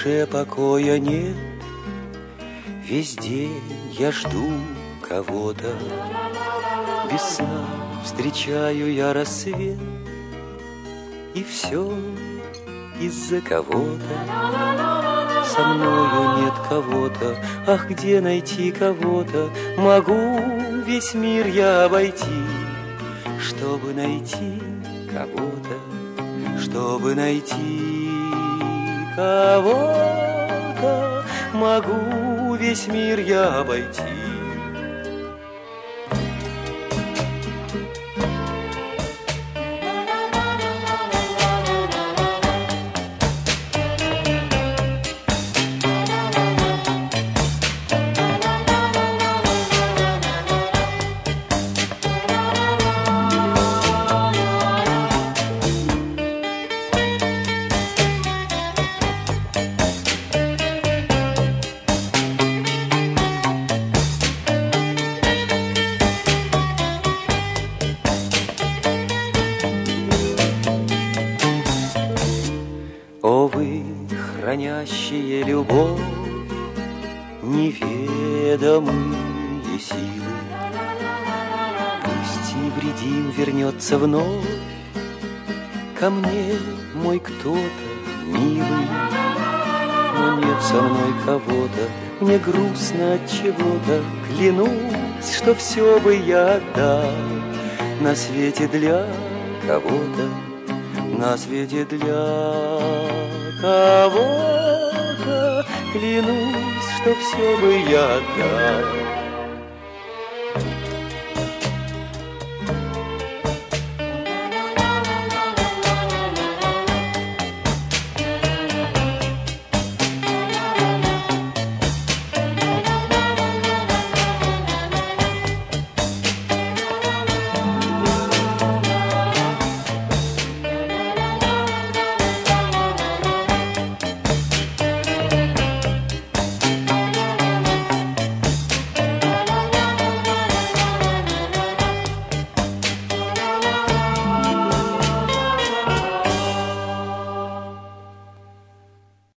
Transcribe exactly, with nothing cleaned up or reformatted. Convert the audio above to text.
душе покоя нет, весь день я жду кого-то. Без сна встречаю я рассвет, и все из-за кого-то. Со мною нет кого-то, ах, где найти кого-то? Могу весь мир я обойти, чтобы найти кого-то, чтобы найти кого-то. Могу весь мир я обойти. О, вы, хранящие любовь, неведомые силы, пусть невредим вернется вновь ко мне мой кто-то милый. Но нет со мной кого-то, мне грустно от чего-то. Клянусь, что все бы я отдал на свете для кого-то, на свете для кого-то. Клянусь, что все бы я отдал.